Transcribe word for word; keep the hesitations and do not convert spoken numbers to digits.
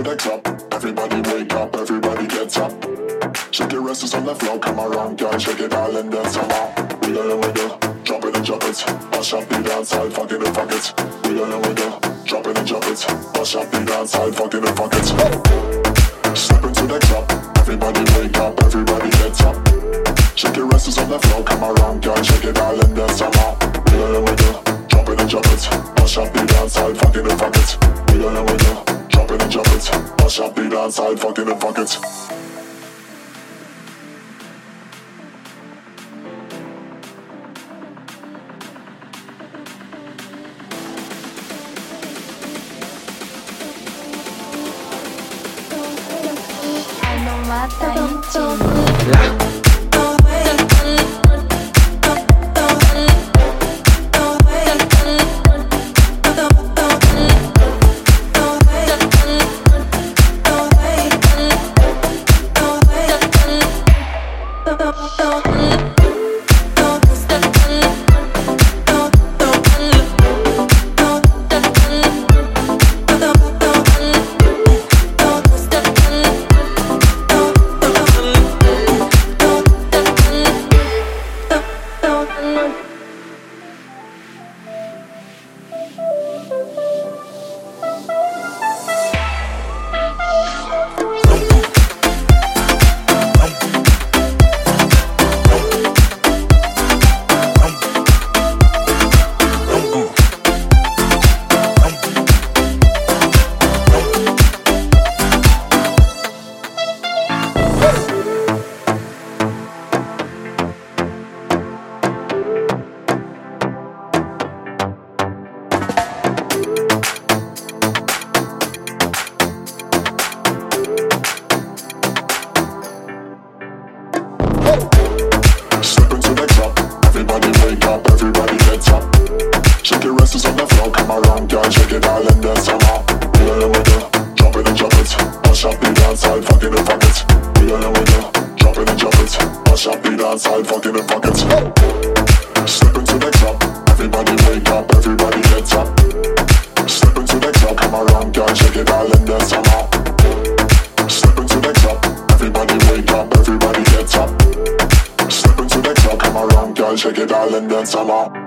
to the club, everybody wake up, everybody get up. Shake your asses on the floor, come around, girl, shake it all and dance some more. Wiggle and wiggle, drop it and drop it. Mash up the dance hall, fuck it and fuck it. Wiggle and wiggle, drop it and drop it. Mash up the dance hall, fuck it and fuck it. Step into the club, everybody wake up, everybody get up. Shake your asses on the floor, come around, girl, shake it all and dance some more. Wiggle and wiggle, drop it and drop it. Mash up the dance hall, fuck it and fuck it. Wiggle and wiggle, drop it and drop it. Mash up the dance hall, fuck it and fuck it. Mata em ti. Step into the club, everybody wake up, everybody get up. Shake your asses on the floor, come around, girl, shake it all and dance some more. Wiggle and wiggle, drop it and drop it. Mash up the dance hall, fuck it and fuck it. Wiggle and wiggle, drop it and drop it. Mash up the dance hall, fuck it and fuck it. Step into the club, everybody wake up, everybody get up. Step into the club, come around, girl, shake it all and dance some more. Step into the club, everybody wake up, everybody get up. Step into the club, come around, girl, shake it all and dance some more.